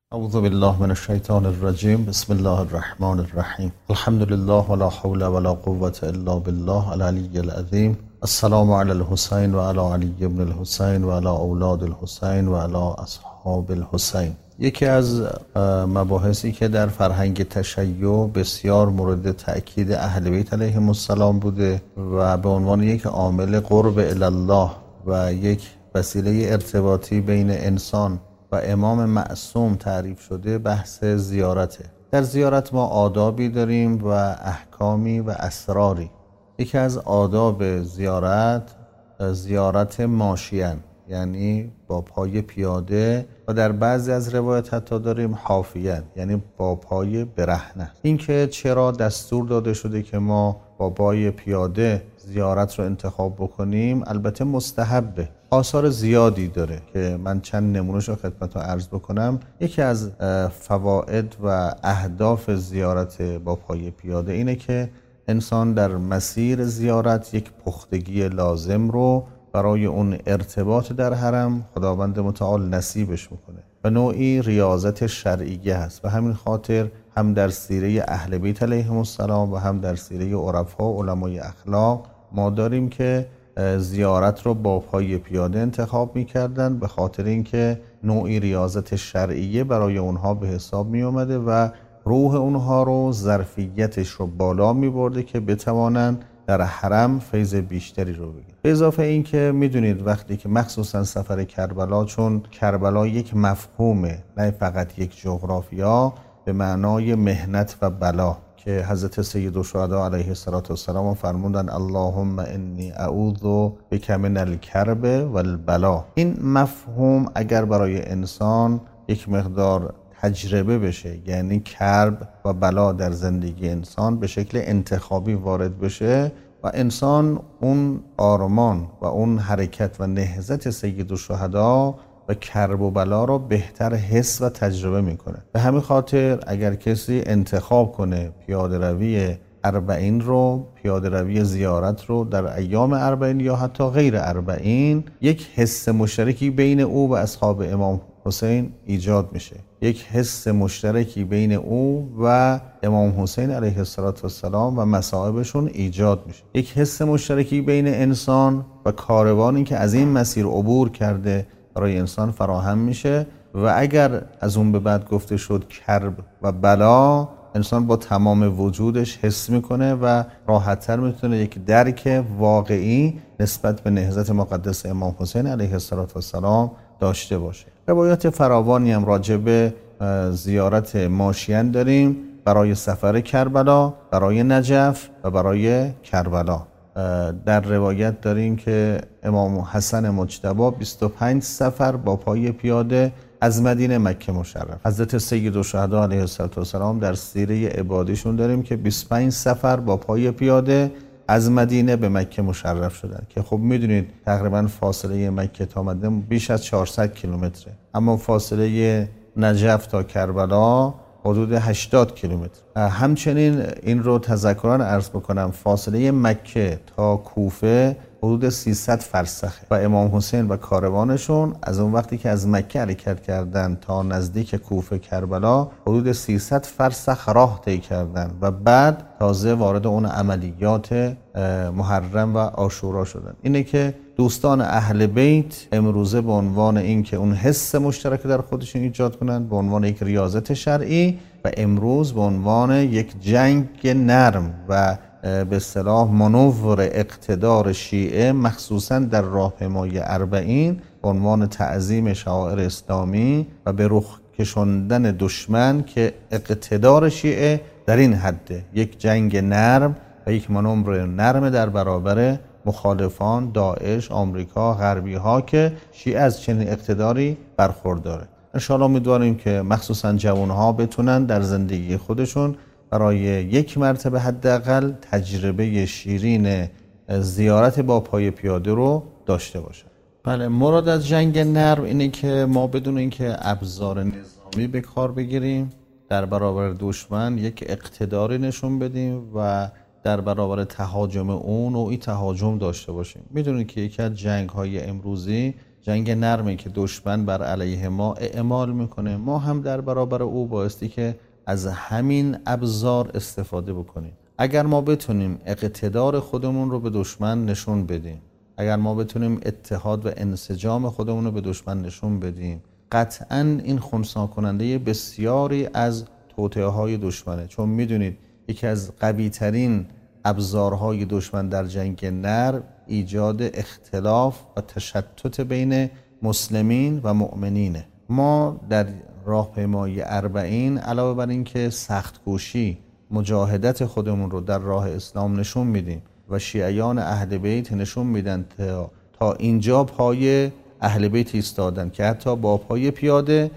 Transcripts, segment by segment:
اعوذ بالله من الشیطان الرجیم. بسم الله الرحمن الرحیم. الحمد لله ولا حول ولا قوة الا بالله العلی العظیم. السلام علی الحسین و علی علی ابن الحسین و علی اولاد الحسین و علی اصحاب الحسین. یکی از مباحثی که در فرهنگ تشیع بسیار مورد تأکید اهل بیت علیهم السلام بوده و به عنوان یک عامل قرب الی الله و یک وسیله ارتباطی بین انسان و امام معصوم تعریف شده بحث زیارته. در زیارت ما آدابی داریم و احکامی و اسراری. یکی از آداب زیارت ماشیان، یعنی با پای پیاده، و در بعضی از روایت حتی داریم حافیان، یعنی با پای برهنه. این که چرا دستور داده شده که ما با پای پیاده زیارت رو انتخاب بکنیم، البته مستحبه. آثار زیادی داره که من چند نمونه‌شو خدمتتون عرض بکنم. یکی از فواید و اهداف زیارت با پای پیاده اینه که انسان در مسیر زیارت یک پختگی لازم رو برای اون ارتباط در حرم خداوند متعال نصیبش میکنه و نوعی ریاضت شرعیه هست. و همین خاطر هم در سیره اهل بیت علیهم السلام و هم در سیره عرفا و علمای اخلاق ما داریم که زیارت رو با پای پیاده انتخاب میکردن، به خاطر اینکه نوعی ریاضت شرعیه برای اونها به حساب می اومده و روح اونها رو، ظرفیتش رو بالا می برده که بتوانن در حرم فیض بیشتری رو بگیرن. به اضافه این که میدونید وقتی که مخصوصا سفر کربلا، چون کربلا یک مفهومه نه فقط یک جغرافیا، به معنای مهنت و بلا، که حضرت سیدالشهدا علیه السلام فرمودن اللهم انی اعوذ بک من الکرب والبلا. این مفهوم اگر برای انسان یک مقدار تجربه بشه، یعنی کرب و بلا در زندگی انسان به شکل انتخابی وارد بشه و انسان اون آرمان و اون حرکت و نهضت سیدالشهدا و کرب و بلا رو بهتر حس و تجربه میکنه. به همین خاطر اگر کسی انتخاب کنه پیاده روی اربعین رو، پیاده روی زیارت رو در ایام اربعین یا حتی غیر اربعین، یک حس مشترکی بین او و اصحاب امام حسین ایجاد میشه. یک حس مشترکی بین او و امام حسین علیه السلام و مصائبشون ایجاد میشه. یک حس مشترکی بین انسان و کاروانی که از این مسیر عبور کرده برای انسان فراهم میشه. و اگر از اون به بعد گفته شد کرب و بلا، انسان با تمام وجودش حس میکنه و راحت‌تر میتونه یک درک واقعی نسبت به نهضت مقدس امام حسین علیه السلام داشته باشه. روایات فراوانی هم راجع به زیارت ماشیان داریم برای سفر کربلا، برای نجف و برای کربلا. در روایت داریم که امام حسن مجتبی 25 سفر با پای پیاده از مدینه مکه مشرف. حضرت سیدالشهدا علیه السلام در سیره عبادیشون داریم که 25 سفر با پای پیاده از مدینه به مکه مشرف شدن، که خب میدونید تقریبا فاصله مکه تا مدینه بیش از 400 کیلومتره، اما فاصله نجف تا کربلا حدود 80 کیلومتر. همچنین این رو تذکرا عرض بکنم، فاصله مکه تا کوفه حدود 300 فرسخه و امام حسین و کاروانشون از اون وقتی که از مکه حرکت کردن تا نزدیک کوفه کربلا حدود 300 فرسخ راه طی کردن و بعد تازه وارد اون عملیات محرم و عاشورا شدن. اینه که دوستان اهل بیت امروزه به عنوان این که اون حس مشترک در خودشون ایجاد کنن، به عنوان یک ریاضت شرعی، و امروز به عنوان یک جنگ نرم و به اصطلاح منور اقتدار شیعه، مخصوصا در راهپیمایی اربعین، به عنوان تعظیم شعائر اسلامی و به رخ کشاندن دشمن که اقتدار شیعه در این حده، یک جنگ نرم و یک منور نرم در برابر مخالفان داعش، آمریکا، غربی ها که شیعه از چنین اقتداری برخورداره. انشاءالله امیدواریم که مخصوصا جوانها بتونن در زندگی خودشون برای یک مرتبه حداقل تجربه شیرین زیارت با پای پیاده رو داشته باشن. بله، مراد از جنگ نرم اینه که ما بدون اینکه ابزار نظامی به کار بگیریم در برابر دشمن یک اقتداری نشون بدیم و در برابر تهاجم اون نوعی تهاجم داشته باشیم. میدونید که یکی از جنگ‌های امروزی جنگ نرمی که دشمن بر علیه ما اعمال میکنه، ما هم در برابر او بایستی که از همین ابزار استفاده بکنیم. اگر ما بتونیم اقتدار خودمون رو به دشمن نشون بدیم، اگر ما بتونیم اتحاد و انسجام خودمون رو به دشمن نشون بدیم، قطعاً این خنثی کننده بسیاری از توطئه‌های دشمنه. چون میدونید یکی از قوی‌ترین ابزارهای دشمن در جنگ نر ایجاد اختلاف و تشتت بین مسلمین و مؤمنینه. ما در راهپیمایی 40 علاوه بر این که سخت کوشی مجاهدت خودمون رو در راه اسلام نشون میدیم و شیعیان اهل بیت نشون میدن تا اینجا پای اهل بیت ایستادن که حتی با پای پیاده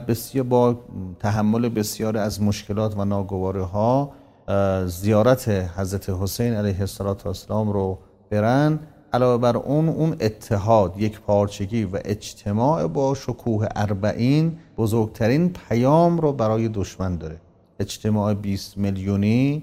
با تحمل بسیار از مشکلات و ناگوارها زیارت حضرت حسین علیه السلام رو برن. علاوه بر اون اتحاد، یک پارچگی و اجتماع با شکوه 40 بزرگترین پیام رو برای دشمن داره. اجتماع 20 میلیونی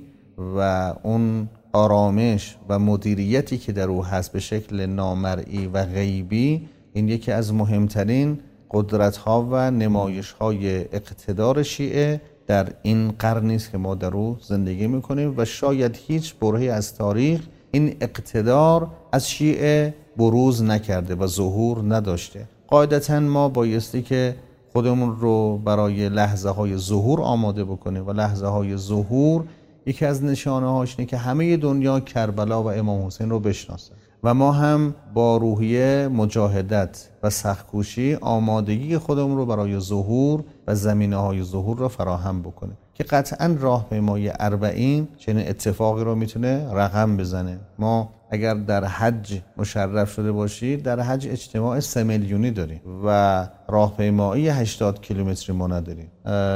و اون آرامش و مدیریتی که در او هست به شکل نامرئی و غیبی، این یکی از مهمترین قدرت‌ها و نمایش‌های اقتدار شیعه در این قرنی است که ما در او زندگی می‌کنیم و شاید هیچ برهه‌ای از تاریخ این اقتدار از شیعه بروز نکرده و ظهور نداشته. قاعدتاً ما بایستی که خودمون رو برای لحظه‌های ظهور آماده بکنیم و لحظه‌های ظهور یکی از نشانه‌هاش اینه که همه دنیا کربلا و امام حسین رو بشناسه و ما هم با روحیه مجاهدت و سخت‌کوشی آمادگی خودمون رو برای ظهور و زمینه‌های ظهور رو فراهم بکنیم که قطعاً راهپیمایی 40 چنین اتفاقی رو میتونه رقم بزنه. ما اگر در حج مشرف شده باشید، در حج اجتماع 3 میلیونی داریم و راهپیمایی 80 کیلومتری ما نداریم.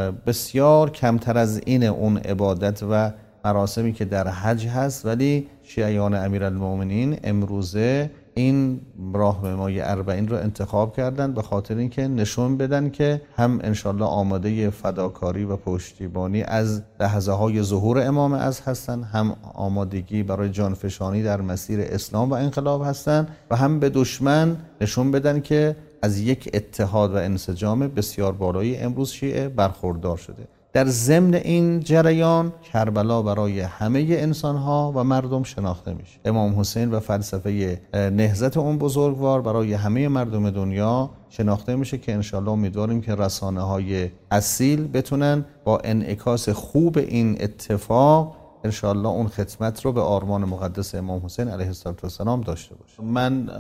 بسیار کمتر از این اون عبادت و مراسمی که در حج هست، ولی شیعیان امیرالمومنین امروزه این راهپیمایی 40 رو انتخاب کردن به خاطر اینکه نشون بدن که هم انشالله آماده فداکاری و پشتیبانی از لحظه‌های ظهور امام عصر هستن، هم آمادگی برای جانفشانی در مسیر اسلام و انقلاب هستن و هم به دشمن نشون بدن که از یک اتحاد و انسجام بسیار بالایی امروز شیعه برخوردار شده. در ضمن این جریان کربلا برای همه انسان‌ها و مردم شناخته میشه. امام حسین و فلسفه نهضت اون بزرگوار برای همه مردم دنیا شناخته میشه که انشالله امیدواریم که رسانه‌های اصیل بتونن با انعکاس خوب این اتفاق انشالله اون خدمت رو به آرمان مقدس امام حسین علیه السلام داشته باشه. من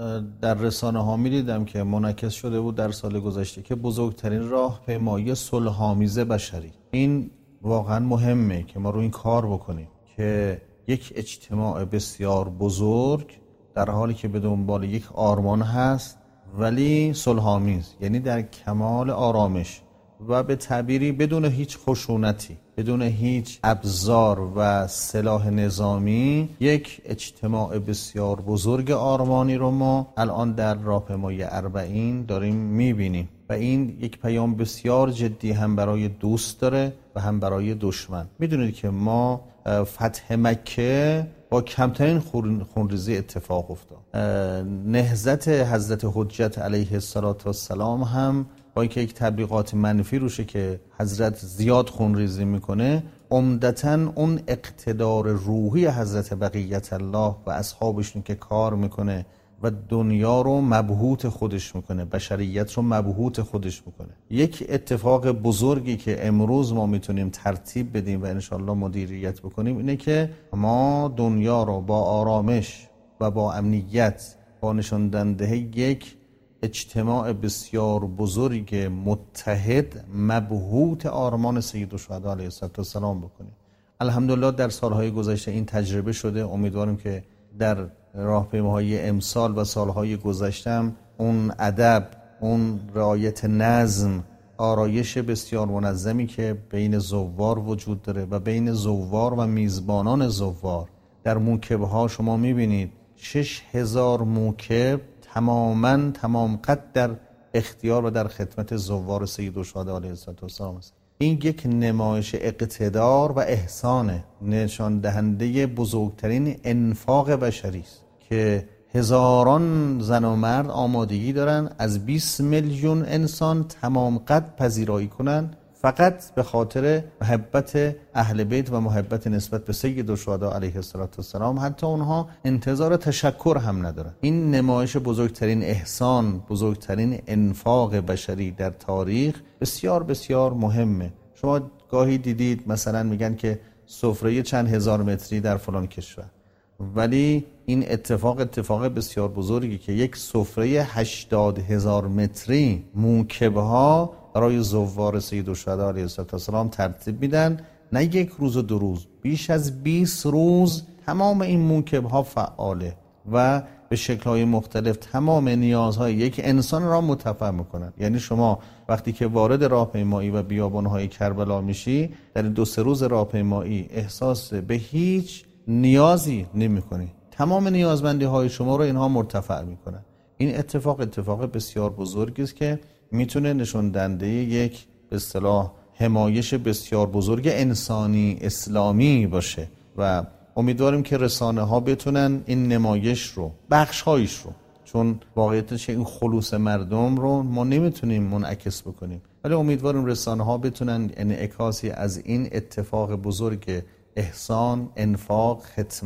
در رسانه ها می دیدم که منعکس شده بود در سال گذشته که بزرگترین راهپیمایی صلح‌آمیز بشری. این واقعا مهمه که ما رو این کار بکنیم که یک اجتماع بسیار بزرگ در حالی که به دنبال یک آرمان هست ولی صلح‌آمیز، یعنی در کمال آرامش و به تعبیری بدون هیچ خشونتی، بدون هیچ ابزار و سلاح نظامی، یک اجتماع بسیار بزرگ آرمانی رو ما الان در راهپیمایی 40 داریم میبینیم و این یک پیام بسیار جدی هم برای دوست داره و هم برای دشمن. میدونید که ما فتح مکه با کمترین خونریزی اتفاق افتاد. نهضت حضرت حجت علیه السلام هم با اینکه یک تبلیغات منفی روشه که حضرت زیاد خونریزی میکنه، عمدتاً اون اقتدار روحی حضرت بقیت الله و اصحابشون که کار میکنه و دنیا رو مبهوت خودش میکنه، بشریت رو مبهوت خودش میکنه. یک اتفاق بزرگی که امروز ما میتونیم ترتیب بدیم و انشالله مدیریت بکنیم اینه که ما دنیا رو با آرامش و با امنیت، با نشان دهنده یک اجتماع بسیار بزرگ متحد مبهوت آرمان سید الشهدا علیه السلام بکنیم. الحمدلله در سالهای گذشته این تجربه شده. امیدواریم که در راهپیماهای امسال و سالهای گذشته هم اون ادب، اون رعایت نظم، آرایش بسیار منظمی که بین زوار وجود داره و بین زوار و میزبانان زوار در موکب‌ها شما می‌بینید 6000 موکب تمام قد در اختیار و در خدمت زوار سید الشهدا علیه السلام است. این یک نمایش اقتدار و احسان، نشان دهنده بزرگترین انفاق بشری است که هزاران زن و مرد آمادگی دارن از 20 میلیون انسان تمام قد پذیرایی کنن، فقط به خاطر محبت اهل بیت و محبت نسبت به سید الشهدا علیه السلام. حتی اونها انتظار تشکر هم ندارن. این نمایش بزرگترین احسان، بزرگترین انفاق بشری در تاریخ بسیار بسیار مهمه. شما گاهی دیدید مثلا میگن که سفره چند هزار متری در فلان کشور، ولی این اتفاق بسیار بزرگی که یک سفره 80,000 متری موکبها برای زوار سید الشهدا علیه السلام ترتیب میدن. نه یک روز و 2 روز، بیش از 20 روز تمام این موکبها فعاله و به شکل‌های مختلف تمام نیازهای یک انسان را متفع میکنن. یعنی شما وقتی که وارد راهپیمایی و بیابان‌های کربلا میشی، در 2-3 روز راهپیمایی احساس به هیچ نیازی نمی‌کنی. تمام نیازمندی‌های شما رو اینها مرتفع میکنن. این اتفاق بسیار بزرگی است که میتونه نشون دهنده یک به اصطلاح حمایش بسیار بزرگ انسانی اسلامی باشه و امیدواریم که رسانه ها بتونن این نمایش رو، بخش‌هایش رو، چون واقعیتش این خلوص مردم رو ما نمیتونیم منعکس بکنیم، ولی امیدواریم رسانه ها بتونن انعکاسی از این اتفاق بزرگ احسان، انفاق،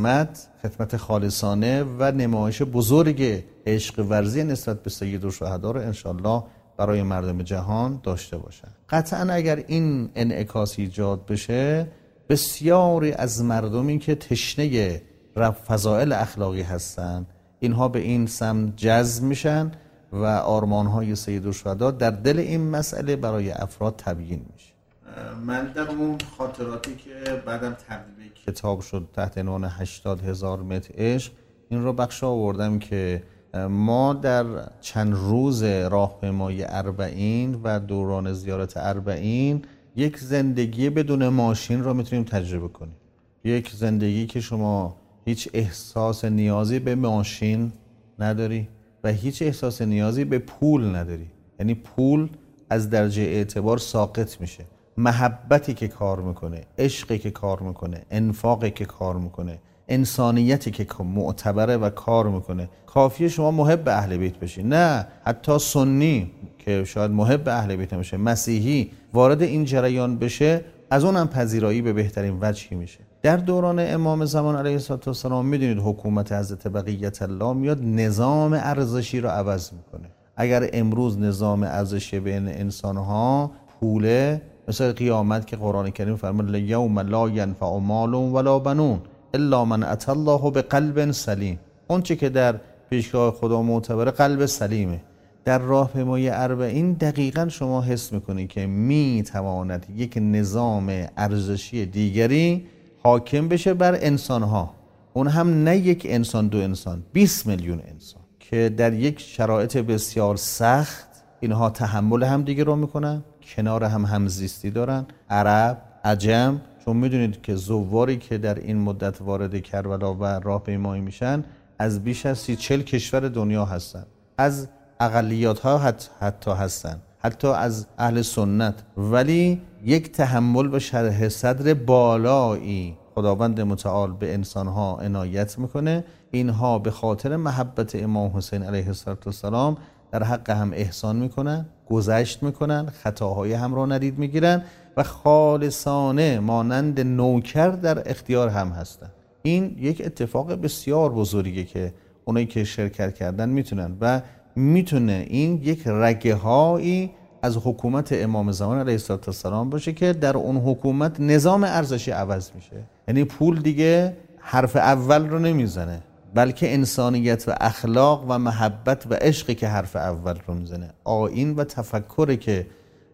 خدمت خالصانه و نمایش بزرگ عشق ورزی نسبت به سید الشهدا رو انشالله برای مردم جهان داشته باشن. قطعا اگر این انعکاس ایجاد بشه، بسیاری از مردمی که تشنه فضائل اخلاقی هستن، اینها به این سمت جذب میشن و آرمانهای سید الشهدا در دل این مسئله برای افراد تبیین میشه. من در اون خاطراتی که بعدم تبدیل کتاب شد تحت عنوان 80,000 متر عشق، این رو بخش آوردم که ما در چند روز راهپیمایی 40 و دوران زیارت 40 یک زندگی بدون ماشین رو میتونیم تجربه کنیم. یک زندگی که شما هیچ احساس نیازی به ماشین نداری و هیچ احساس نیازی به پول نداری. یعنی پول از درجه اعتبار ساقط میشه. محبتی که کار میکنه، عشقی که کار میکنه، انفاقی که کار میکنه، انسانیتی که معتبره و کار میکنه. کافیه شما محب اهل بیت بشی، نه حتی سنی که شاید محب اهل بیت نمیشه، مسیحی وارد این جریان بشه، از اونم پذیرایی به بهترین وجهی میشه. در دوران امام زمان علیه السلام میدونید حکومت حضرت بقیت الله میاد نظام ارزشی رو عوض میکنه. اگر امروز نظام ارزشی بین انسانها پوله، مثل قیامت که قرآن کریم فرمود یوم لا ینفع مال ولا بنون الا من اتى الله بقلب سلیم. اون چه که در پیشگاه خدا معتبر قلب سلیمه. در راهپیمایی 40 دقیقاً شما حس میکنید که میتواند یک نظام ارزشی دیگری حاکم بشه بر انسانها، اون هم نه یک انسان، 2 انسان، 20 میلیون انسان که در یک شرایط بسیار سخت اینها تحمل هم دیگه رو میکنن، کنار هم همزیستی دارن، عرب، عجم. چون میدونید که زواری که در این مدت وارد کربلا و راهپیمایی میشن از بیش از 30-40 کشور دنیا هستن، از اقلیات ها حتی هستن، حتی از اهل سنت، ولی یک تحمل و شرح صدر بالایی خداوند متعال به انسان ها عنایت میکنه. اینها به خاطر محبت امام حسین علیه السلام در حق هم احسان میکنن، گذشت میکنن، خطاهای هم را ندید میگیرن و خالصانه مانند نوکر در اختیار هم هستن. این یک اتفاق بسیار بزرگیه که اونایی که شرکت کردن میتونن و میتونه این یک رگه هایی از حکومت امام زمان علیه السلام باشه که در اون حکومت نظام ارزشی عوض میشه. یعنی پول دیگه حرف اول رو نمیزنه، بلکه انسانیت و اخلاق و محبت و عشقی که حرف اول رو میزنه، آیین و تفکری که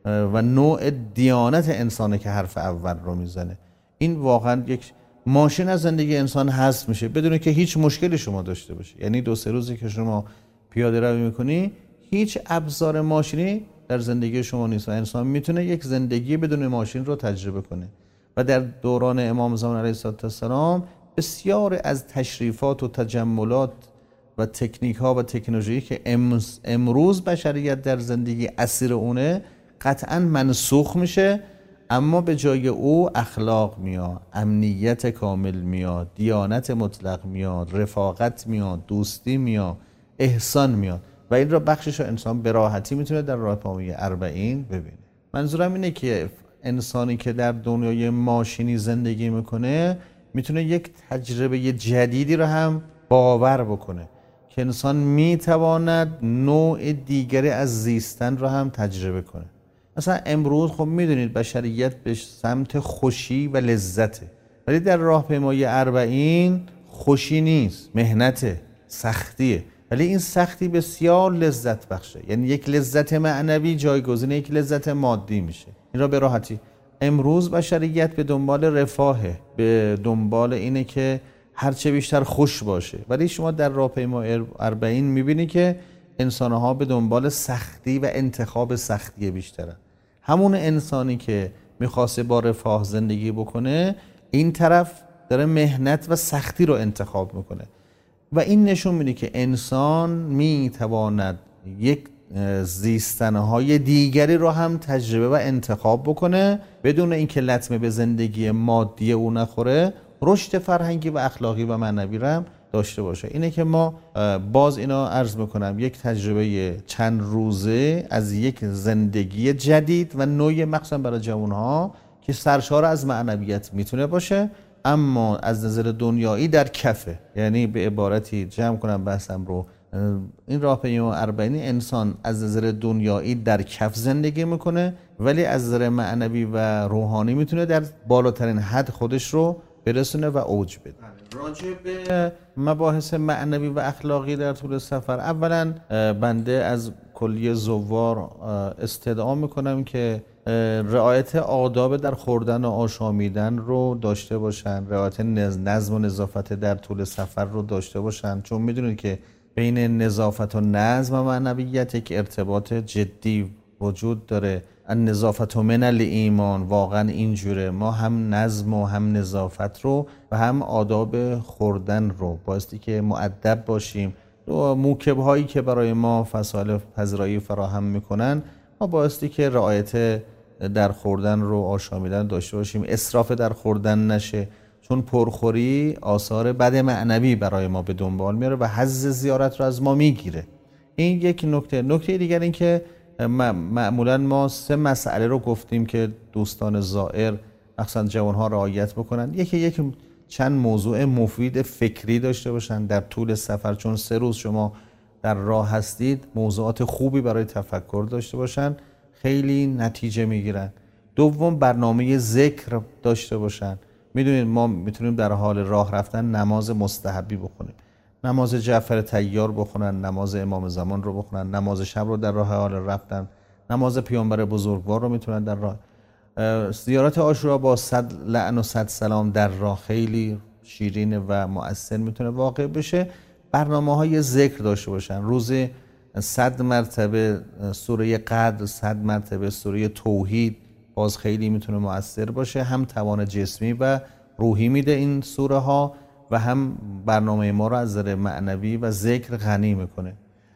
و نوع دیانت انسانه که حرف اول رو میزنه. این واقعا یک ماشین از زندگی انسان حذف میشه بدون که هیچ مشکلی شما داشته باشه. یعنی 2-3 روزی که شما پیاده روی میکنی، هیچ ابزار ماشینی در زندگی شما نیست و انسان میتونه یک زندگی بدون ماشین رو تجربه کنه. و در دوران امام زمان علیه السلام بسیار از تشریفات و تجملات و تکنیک ها و تکنولوژی که امروز بشریت در زندگی اسیر اونه قطعا منسوخ میشه. اما به جای او اخلاق میاد، امنیت کامل میاد، دیانت مطلق میاد، رفاقت میاد، دوستی میاد، احسان میاد و این را بخشش رو انسان به راحتی میتونه در راهپیمایی 40 ببینه. منظورم اینه که انسانی که در دنیای ماشینی زندگی میکنه میتونه یک تجربه جدیدی رو هم باور بکنه که انسان میتواند نوع دیگری از زیستن رو هم تجربه کنه. مثلا امروز خب میدونید بشریت به سمت خوشی و لذته، ولی در راهپیمایی 40 خوشی نیست، مهنته، سختیه، ولی این سختی بسیار لذت بخشه. یعنی یک لذت معنوی جایگزین یک لذت مادی میشه. این را به راحتی امروز بشریت به دنبال رفاهه، به دنبال اینه که هرچه بیشتر خوش باشه، ولی شما در راهپیمایی 40 میبینی که انسانها به دنبال سختی و انتخاب سختی بیشترن. همون انسانی که میخواسته با رفاه زندگی بکنه این طرف داره مهنت و سختی رو انتخاب میکنه و این نشون میده که انسان میتواند یک زیستنهای دیگری رو هم تجربه و انتخاب بکنه بدون اینکه لطمه به زندگی مادی او نخوره، رشد فرهنگی و اخلاقی و معنوی رو هم داشته باشه. اینه که ما باز اینا عرض میکنم یک تجربه چند روزه از یک زندگی جدید و نوع مخصوصا برای جوانها که سرشار از معنویت میتونه باشه اما از نظر دنیایی در کفه. یعنی به عبارتی جمع کنم بحثم رو، این راهپیمایی 40 انسان از نظر دنیایی در کف زندگی میکنه ولی از نظر معنوی و روحانی میتونه در بالاترین حد خودش رو برسونه و اوج بده. راجع به مباحث معنوی و اخلاقی در طول سفر، اولا بنده از کلیه زوار استدعا میکنم که رعایت آداب در خوردن و آشامیدن رو داشته باشن، رعایت نظم و نظافت در طول سفر رو داشته باشن، چون میدونید که بین نظافت و نظم و معنویت یک ارتباط جدی وجود داره. النظافت من الایمان، واقعا اینجوره. ما هم نظم و هم نظافت رو و هم آداب خوردن رو بایستی که مؤدب باشیم. موکب هایی که برای ما فضایل پذیرایی فراهم میکنن ما بایستی که رعایت در خوردن رو، آشامیدن داشته باشیم، اسراف در خوردن نشه، چون پرخوری آثار بد معنوی برای ما به دنبال میاره و حظ زیارت رو از ما میگیره. این یک نکته. نکته دیگر این که معمولا ما 3 مسئله رو گفتیم که دوستان زائر مخصوصا جوانها رعایت بکنن. یک چند موضوع مفید فکری داشته باشن در طول سفر، چون 3 روز شما در راه هستید، موضوعات خوبی برای تفکر داشته باشن، خیلی نتیجه میگیرن. دوم برنامه ذکر داشته باشن. میدونید ما میتونیم در حال راه رفتن نماز مستحبی بخونیم، نماز جعفر طیار بخونن، نماز امام زمان رو بخونن، نماز شب رو در راه حال رفتن، نماز پیامبر بزرگوار رو میتونن در راه. زیارت عاشورا با 100 لعن و 100 سلام در راه خیلی شیرین و مؤثر میتونه واقع بشه. برنامه‌های ذکر داشته باشن، روزی 100 مرتبه سوره قدر، 100 مرتبه سوره توحید، باز خیلی میتونه مؤثر باشه. هم توان جسمی و روحی میده این سوره ها و هم برنامه ما رو از نظر معنوی و ذکر غنی میکنه.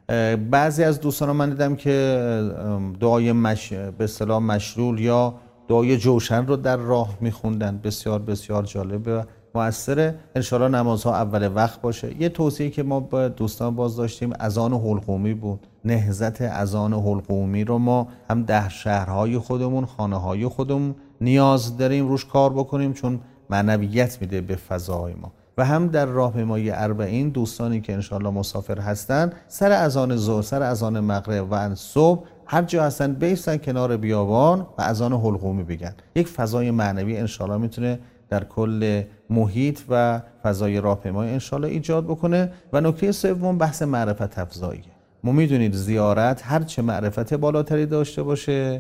بعضی از دوستان من دیدم که دعای به اصطلاح مشلول یا دعای جوشن رو در راه میخوندن، بسیار بسیار جالبه و مؤثره. انشالله نمازها اول وقت باشه. یه توصیه که ما با دوستان باز داشتیم اذان حلقومی بود. نهضت اذان حلقومی رو ما هم در شهرهای خودمون، خانه‌های خودمون نیاز داریم روش کار بکنیم، چون معنویت میده به فضای ما. و هم در راهپیمایی 40 دوستانی که انشالله مسافر هستن سر اذان ظهر، سر اذان مغرب و صبح هر جا هستن بیستن کنار بیابان و اذان حلقومی بگن. یک فضای معنوی انشالله میتونه در کل محیط و فضای راهپیمایی انشالله ایجاد بکنه. و نکته سوم بحث معرفت افزایی. ما میدونید زیارت هر چه معرفت بالاتری داشته باشه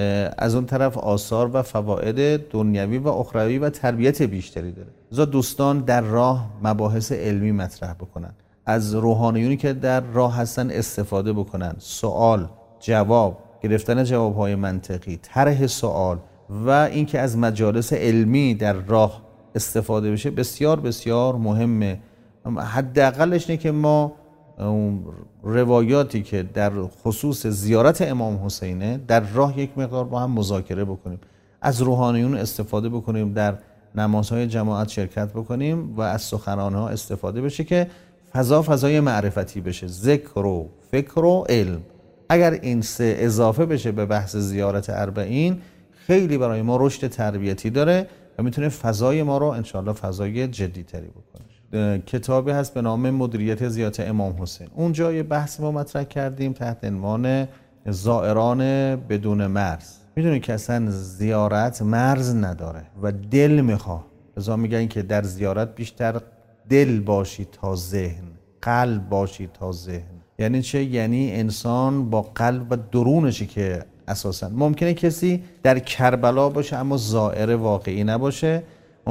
از اون طرف آثار و فواید دنیوی و اخروی و تربیت بیشتری داره. لذا دوستان در راه مباحث علمی مطرح بکنن، از روحانیونی که در راه هستن استفاده بکنن، سوال، جواب، گرفتن جوابهای منطقی، طرح سوال و اینکه از مجالس علمی در راه استفاده بشه بسیار بسیار مهمه. حداقلش اینه که ما روایاتی که در خصوص زیارت امام حسینه در راه یک مقدار با هم مذاکره بکنیم. از روحانیون استفاده بکنیم، در نمازهای جماعت شرکت بکنیم و از سخنرانی‌ها استفاده بشه که فضای معرفتی بشه، ذکر و فکر و علم. اگر این سه اضافه بشه به بحث زیارت اربعین، خیلی برای ما رشد تربیتی داره و میتونه فضای ما رو انشاءالله فضای جدی تری بکنه. کتابی هست به نام مدیریت زیارت امام حسین. اونجا یه بحث ما مطرح کردیم تحت عنوان زائران بدون مرز. میدونید که اصلا زیارت مرز نداره و دل میخواه. لذا میگن که در زیارت بیشتر دل باشی تا ذهن، قلب باشی تا ذهن. یعنی چه؟ یعنی انسان با قلب و درونشی که اساسا ممکنه کسی در کربلا باشه اما زائر واقعی نباشه،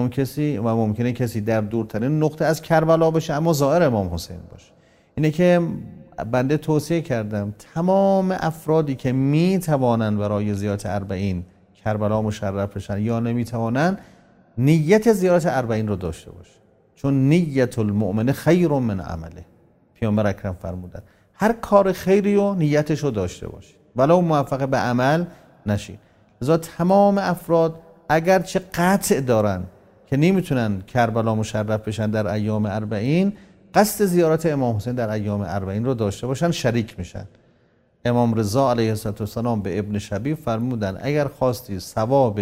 ممکنه کسی در دورترین نقطه از کربلا باشه اما زائر امام حسین باشه. اینه که بنده توصیه کردم تمام افرادی که میتوانن برای زیارت اربعین کربلا مشرف بشن یا نمیتوانن، نیت زیارت اربعین رو داشته باشه، چون نیت المؤمن خیر من عمله. پیامبر اکرم فرمودن هر کار خیری و نیتش رو داشته باشه ولو موفق به عمل نشید. لذا تمام افراد اگرچه قطع دارن که نمیتونن کربلا مشرف بشن در ایام اربعین، قصد زیارت امام حسین در ایام اربعین رو داشته باشن، شریک میشن. امام رضا علیه السلام به ابن شبیب فرمودن اگر خواستی ثواب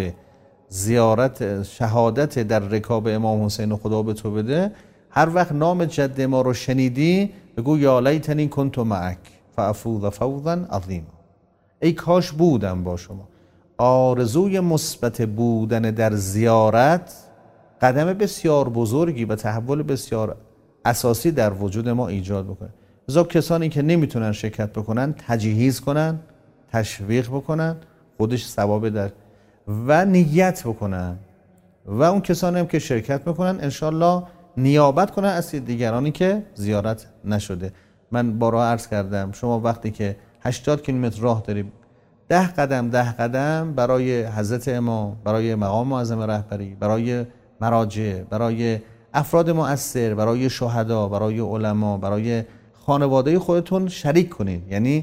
زیارت شهادت در رکاب امام حسین خدا به تو بده، هر وقت نام جد ما رو شنیدی بگو یا لیتنی کنت معک فافوز فوزا عظیما. ای کاش بودم با شما. آرزوی مثبت بودن در زیارت قدم بسیار بزرگی و تحول بسیار اساسی در وجود ما ایجاد بکنه. لذا کسانی که نمیتونن شرکت بکنن تجهیز کنن، تشویق بکنن، خودش ثواب در و نیت بکنن و اون کسانی هم که شرکت بکنن انشالله نیابت کنن از دیگرانی که زیارت نشده. من بارها عرض کردم شما وقتی که 80 کیلومتر راه داریم 10 قدم برای حضرت امام، برای مقام معظم رهبری، برای مراجع، برای افراد مؤثر، برای شهدا، برای علما، برای خانواده خودتون شریک کنین. یعنی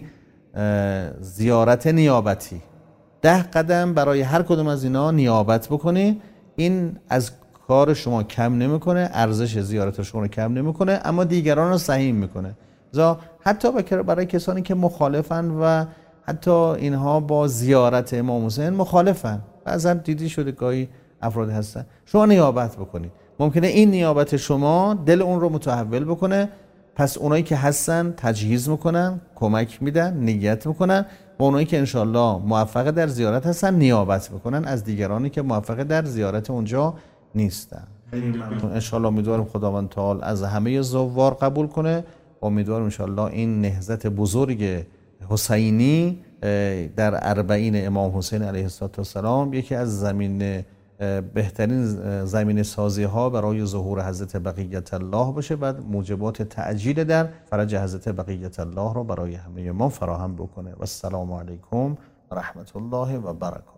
زیارت نیابتی 10 قدم برای هر کدوم از اینا نیابت بکنین. این از کار شما کم نمیکنه، ارزش زیارت شما رو کم نمیکنه، اما دیگران رو سهیم میکنه. حتی برای کسانی که مخالفن و حتی اینها با زیارت امام حسین مخالفن، بعضا دیدی شده گاهی افراد هستن، شما نیابت بکنید. ممکنه این نیابت شما دل اون رو متحول بکنه، پس اونایی که هستن تجهیز میکنن، کمک میدن، نیت میکنن و اونایی که انشالله موفق در زیارت هستن نیابت بکنن از دیگرانی که موفق در زیارت اونجا نیستن. انشالله امیدوارم خداوند تعالی از همه زوار قبول کنه و امیدوارم انشالله این نهضت بزرگ حسینی در اربعین امام حسین علیه السلام یکی از بهترین زمین سازی ها برای ظهور حضرت بقیت الله باشه و موجبات تعجیل در فرج حضرت بقیت الله رو برای همه ما فراهم بکنه. و السلام علیکم و رحمت الله و برکاته.